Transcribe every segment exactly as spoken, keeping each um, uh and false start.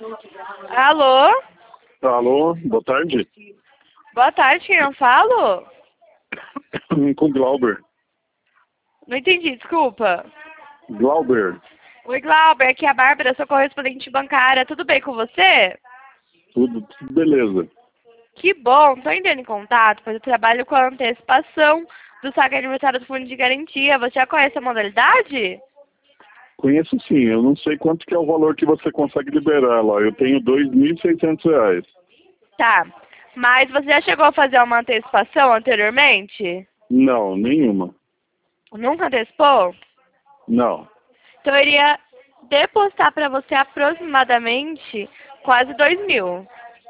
Alô? Alô, boa tarde. Boa tarde, quem eu falo? Com Glauber. Não entendi, desculpa. Glauber, Oi, Glauber, aqui é a Bárbara, sou correspondente bancária. Tudo bem com você? tudo, tudo beleza. Que bom, estou entrando em contato, pois eu trabalho com a antecipação do saque aniversário do Fundo de Garantia. Você já conhece a modalidade? Conheço sim, eu não sei quanto que é o valor que você consegue liberar lá. Eu tenho dois mil e seiscentos reais. Tá, mas você já chegou a fazer uma antecipação anteriormente? Não, nenhuma. Nunca antecipou? Não. Então eu iria depositar para você aproximadamente quase dois mil.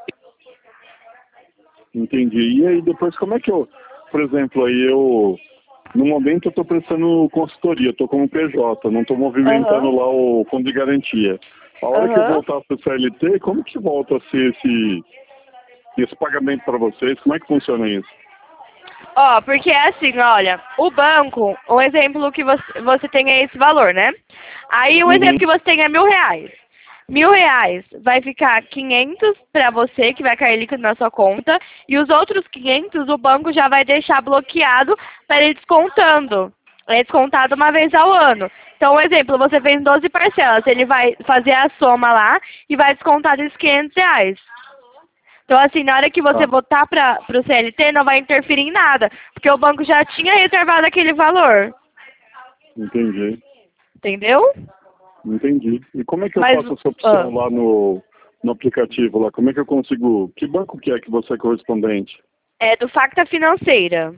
Entendi. E aí depois como é que eu, por exemplo, aí eu, no momento eu estou prestando consultoria, estou como P J, não estou movimentando Aham. lá o fundo de garantia. A hora que eu Aham. voltar para o C L T, como que volta a ser esse, esse pagamento para vocês? Como é que funciona isso? Ó, porque é assim, olha, o banco, um exemplo que você, você tem é esse valor, né? Aí um exemplo Uhum. que você tem é mil reais. Mil reais vai ficar quinhentos para você, que vai cair líquido na sua conta, e os outros quinhentos o banco já vai deixar bloqueado para ir descontando. É descontado uma vez ao ano. Então, um exemplo, você fez doze parcelas, ele vai fazer a soma lá e vai descontar esses quinhentos reais. Então, assim, na hora que você Tá, votar para o C L T, não vai interferir em nada, porque o banco já tinha reservado aquele valor. entendi. Entendeu? Entendi. E como é que eu Mas, faço essa ah, opção lá no, no aplicativo lá? Como é que eu consigo? Que banco que é que você é correspondente? é do Facta Financeira.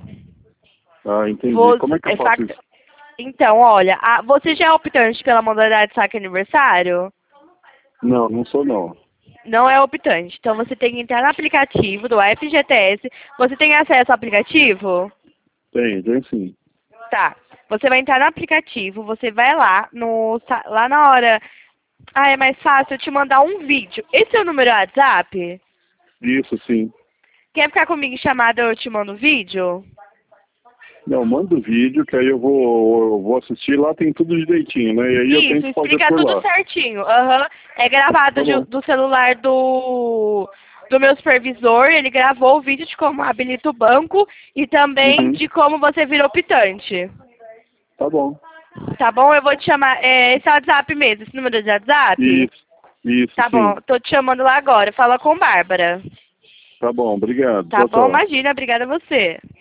Ah, entendi. Você, Como é que eu é faço Facta... isso? Então, olha, a- você já é optante pela modalidade saque aniversário? Não, não sou não. Não é optante. Então, você tem que entrar no aplicativo do F G T S. Você tem acesso ao aplicativo? Tem, tem sim. Tá. Você vai entrar no aplicativo, você vai lá, no, sa- lá na hora. Ah, é mais fácil eu te mandar um vídeo. Esse é o número do WhatsApp? Isso sim. Quer ficar comigo em chamada, eu te mando o vídeo? Não, manda o vídeo que aí eu vou, eu vou assistir lá, tem tudo direitinho, né? E aí eu Isso, tento fazer explica por tudo lá. certinho. Aham. É gravado Tá de- bom. do celular do, do meu supervisor. Ele gravou o vídeo de como habilita o banco e também Uhum. de como você vira optante. Tá bom. Tá bom? Eu vou te chamar. É, esse é o WhatsApp mesmo, esse número de WhatsApp? Isso, isso Tá bom, sim. tô te chamando lá agora. Fala com Bárbara. Tá bom, obrigado. Tá Tchau, bom? tchau. Imagina, obrigada a você.